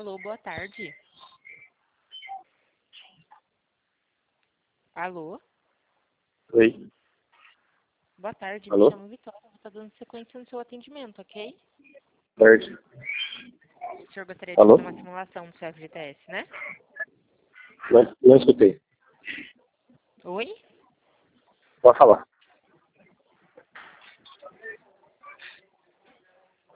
Alô, boa tarde. Alô? Oi. Boa tarde, me Alô? chamo Vitória. Vou estar dando sequência no seu atendimento, ok? Certo. O senhor gostaria de Alô? fazer uma simulação do seu FGTS, né? Não escutei. Oi? Pode falar.